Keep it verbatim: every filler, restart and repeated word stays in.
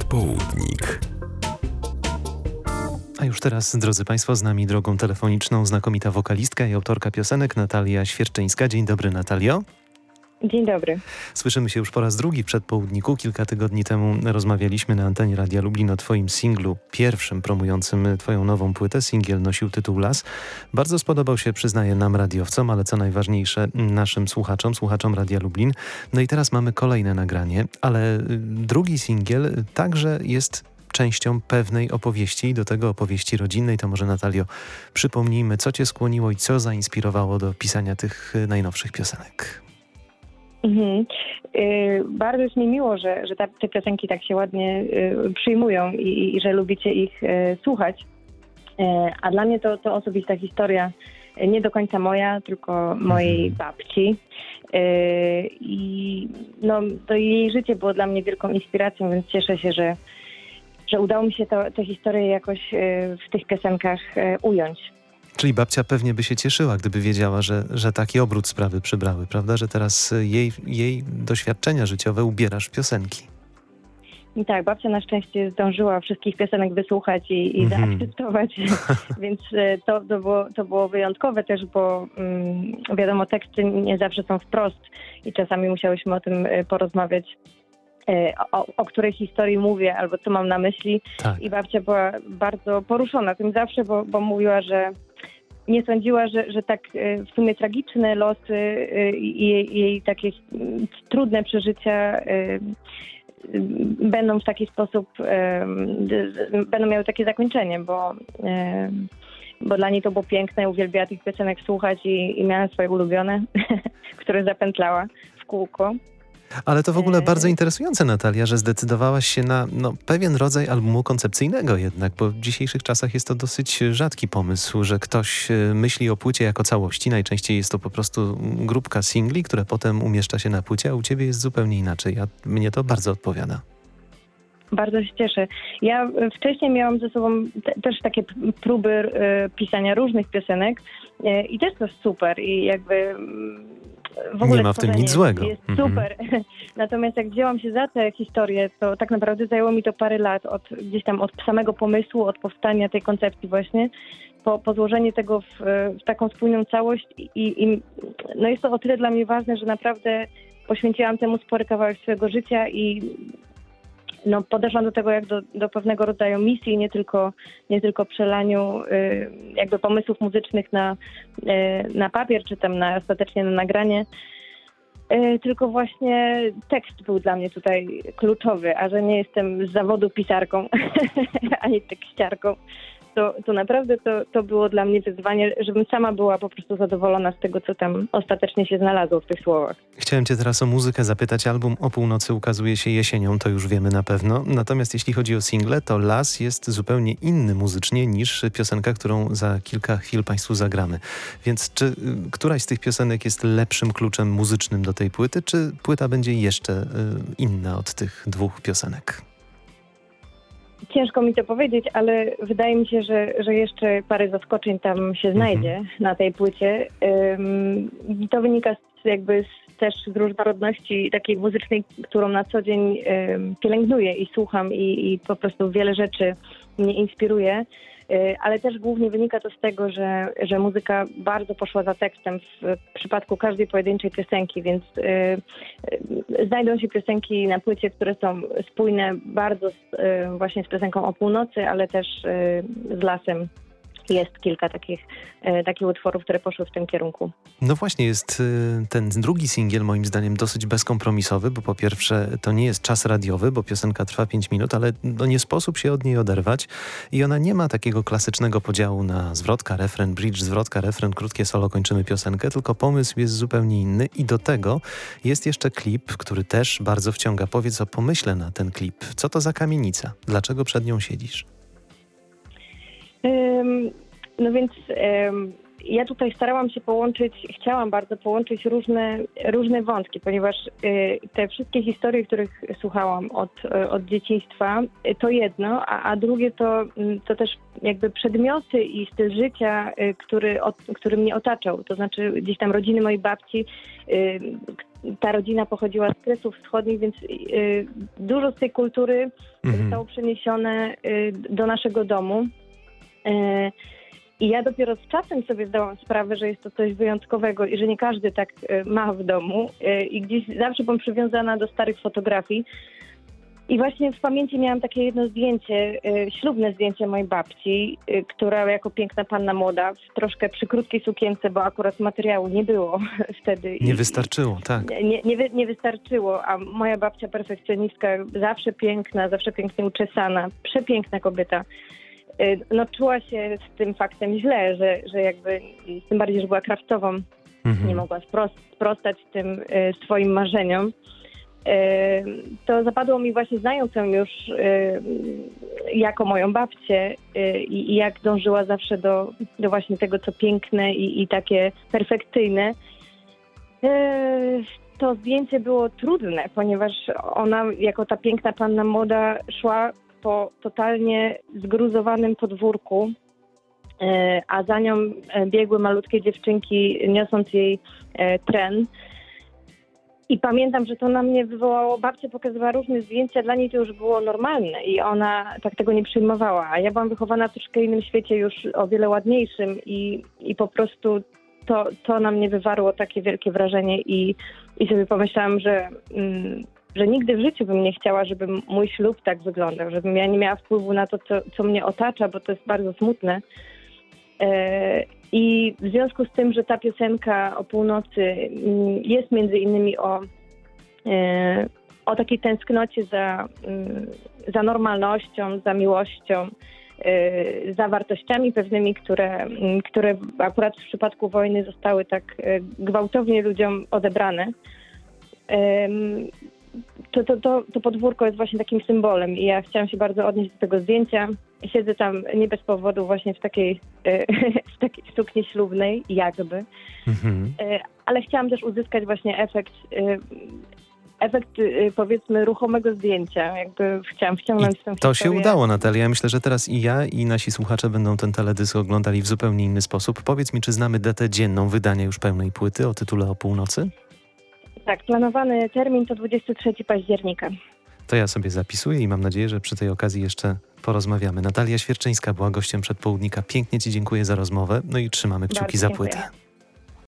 Przedpołudnik. A już teraz, drodzy Państwo, z nami drogą telefoniczną znakomita wokalistka i autorka piosenek Natalia Świerczyńska. Dzień dobry, Natalio. Dzień dobry. Słyszymy się już po raz drugi w Przedpołudniku. Kilka tygodni temu rozmawialiśmy na antenie Radia Lublin o Twoim singlu, pierwszym promującym Twoją nową płytę. Singiel nosił tytuł Las. Bardzo spodobał się, przyznaję, nam radiowcom, ale co najważniejsze, naszym słuchaczom, słuchaczom Radia Lublin. No i teraz mamy kolejne nagranie, ale drugi singiel także jest częścią pewnej opowieści i do tego opowieści rodzinnej. To może, Natalio, przypomnijmy, co Cię skłoniło i co zainspirowało do pisania tych najnowszych piosenek. Mhm. Yy, bardzo jest mi miło, że, że ta, te piosenki tak się ładnie yy, przyjmują i, i że lubicie ich yy, słuchać. Yy, a dla mnie to, to osobista historia, yy, nie do końca moja, tylko mojej mhm. babci. Yy, I no, to jej życie było dla mnie wielką inspiracją, więc cieszę się, że, że udało mi się to, tę historię jakoś yy, w tych piosenkach yy, ująć. Czyli babcia pewnie by się cieszyła, gdyby wiedziała, że, że taki obrót sprawy przybrały, prawda? Że teraz jej, jej doświadczenia życiowe ubierasz w piosenki. I tak, babcia na szczęście zdążyła wszystkich piosenek wysłuchać i, i mm-hmm. zaakceptować, więc to, to, było, to było wyjątkowe też, bo um, wiadomo, teksty nie zawsze są wprost i czasami musiałyśmy o tym porozmawiać. O, o której historii mówię, albo co mam na myśli. Tak. I babcia była bardzo poruszona tym zawsze, bo, bo mówiła, że nie sądziła, że, że tak w sumie tragiczne losy i jej, jej takie trudne przeżycia będą w taki sposób, będą miały takie zakończenie, bo, bo dla niej to było piękne, uwielbiała tych piosenek słuchać i, i miała swoje ulubione, które zapętlała w kółko. Ale to w ogóle bardzo interesujące, Natalia, że zdecydowałaś się na no, pewien rodzaj albumu koncepcyjnego jednak, bo w dzisiejszych czasach jest to dosyć rzadki pomysł, że ktoś myśli o płycie jako całości. Najczęściej jest to po prostu grupka singli, które potem umieszcza się na płycie, a u ciebie jest zupełnie inaczej. A mnie to bardzo odpowiada. Bardzo się cieszę. Ja wcześniej miałam ze sobą te, też takie próby y, pisania różnych piosenek y, i też to jest super i jakby w ogóle nie ma w tym nic złego. Jest super. Mhm. Natomiast jak wzięłam się za tę historię, to tak naprawdę zajęło mi to parę lat, od gdzieś tam od samego pomysłu, od powstania tej koncepcji właśnie, po, po złożenie tego w, w taką spójną całość i, i no jest to o tyle dla mnie ważne, że naprawdę poświęciłam temu spory kawałek swojego życia i no, podeszłam do tego jak do, do pewnego rodzaju misji, nie tylko, nie tylko przelaniu y, jakby pomysłów muzycznych na, y, na papier, czy tam na, ostatecznie na nagranie, y, tylko właśnie tekst był dla mnie tutaj kluczowy, a że nie jestem z zawodu pisarką, ani tekściarką, to, to naprawdę to, to było dla mnie wyzwanie, żebym sama była po prostu zadowolona z tego, co tam ostatecznie się znalazło w tych słowach. Chciałem cię teraz o muzykę zapytać. Album O północy ukazuje się jesienią, to już wiemy na pewno. Natomiast jeśli chodzi o single, to Las jest zupełnie inny muzycznie niż piosenka, którą za kilka chwil Państwu zagramy. Więc czy któraś z tych piosenek jest lepszym kluczem muzycznym do tej płyty, czy płyta będzie jeszcze y, inna od tych dwóch piosenek? Ciężko mi to powiedzieć, ale wydaje mi się, że, że jeszcze parę zaskoczeń tam się znajdzie mhm. na tej płycie. Um, to wynika z, jakby z, też z różnorodności takiej muzycznej, którą na co dzień um, pielęgnuję i słucham i, i po prostu wiele rzeczy mnie inspiruje. Ale też głównie wynika to z tego, że, że muzyka bardzo poszła za tekstem w przypadku każdej pojedynczej piosenki, więc y, znajdą się piosenki na płycie, które są spójne bardzo z, y, właśnie z piosenką O północy, ale też y, z Lasem. Jest kilka takich, e, takich utworów, które poszły w tym kierunku. No właśnie, jest y, ten drugi singiel moim zdaniem dosyć bezkompromisowy, bo po pierwsze to nie jest czas radiowy, bo piosenka trwa pięć minut, ale no nie sposób się od niej oderwać i ona nie ma takiego klasycznego podziału na zwrotka, refren, bridge, zwrotka, refren, krótkie solo, kończymy piosenkę, tylko pomysł jest zupełnie inny i do tego jest jeszcze klip, który też bardzo wciąga. Powiedz o pomyśle na ten klip. Co to za kamienica? Dlaczego przed nią siedzisz? Um, no więc um, ja tutaj starałam się połączyć, chciałam bardzo połączyć różne, różne wątki, ponieważ y, te wszystkie historie, których słuchałam od, y, od dzieciństwa, y, to jedno, a, a drugie to, y, to też jakby przedmioty i styl życia, y, który, o, który mnie otaczał. To znaczy gdzieś tam rodziny mojej babci, y, ta rodzina pochodziła z Kresów Wschodnich, więc y, dużo z tej kultury Mhm. zostało przeniesione y, do naszego domu. Y, I ja dopiero z czasem sobie zdałam sprawę, że jest to coś wyjątkowego i że nie każdy tak y, ma w domu. Y, I gdzieś zawsze byłam przywiązana do starych fotografii. I właśnie w pamięci miałam takie jedno zdjęcie, y, ślubne zdjęcie mojej babci, y, która jako piękna panna młoda, w troszkę przy krótkiej sukience, bo akurat materiału nie było wtedy. Nie I- wystarczyło, tak. nie, nie, wy- nie wystarczyło, a moja babcia perfekcjonistka, zawsze piękna, zawsze pięknie uczesana, przepiękna kobieta. Y, No czuła się z tym faktem źle, że, że jakby, tym bardziej, że była kraftową, Mhm. nie mogła spros- sprostać tym y, swoim marzeniom. Y, To zapadło mi właśnie, znając ją już y, jako moją babcię y, i i jak dążyła zawsze do, do właśnie tego, co piękne i, i takie perfekcyjne. Eee, To zdjęcie było trudne, ponieważ ona jako ta piękna panna młoda szła po totalnie zgruzowanym podwórku, e, a za nią e, biegły malutkie dziewczynki, niosąc jej e, tren. I pamiętam, że to na mnie wywołało, babcia pokazywała różne zdjęcia, dla niej to już było normalne i ona tak tego nie przyjmowała. A ja byłam wychowana w troszkę innym świecie, już o wiele ładniejszym i, i po prostu to, to na mnie wywarło takie wielkie wrażenie i, i sobie pomyślałam, że, mm, że nigdy w życiu bym nie chciała, żeby mój ślub tak wyglądał, żebym ja nie miała wpływu na to, co, co mnie otacza, bo to jest bardzo smutne. E, I w związku z tym, że ta piosenka o północy mm, jest między innymi o, e, o takiej tęsknocie za, mm, za normalnością, za miłością, e, za wartościami pewnymi, które, mm, które akurat w przypadku wojny zostały tak e, gwałtownie ludziom odebrane. Em, To, to, to, to podwórko jest właśnie takim symbolem i ja chciałam się bardzo odnieść do tego zdjęcia. Siedzę tam nie bez powodu właśnie w takiej, e, w takiej sukni ślubnej, jakby. Mhm. E, Ale chciałam też uzyskać właśnie efekt, e, efekt e, powiedzmy ruchomego zdjęcia. Jakby chciałam wciągnąć tę I to się historię. udało, Natalia. Ja myślę, że teraz i ja, i nasi słuchacze będą ten teledysk oglądali w zupełnie inny sposób. Powiedz mi, czy znamy datę dzienną wydania już pełnej płyty o tytule O północy? Tak, planowany termin to dwudziestego trzeciego października. To ja sobie zapisuję i mam nadzieję, że przy tej okazji jeszcze porozmawiamy. Natalia Świerczyńska była gościem Przedpołudnika. Pięknie Ci dziękuję za rozmowę, no i trzymamy kciuki Bardzo za dziękuję. płytę.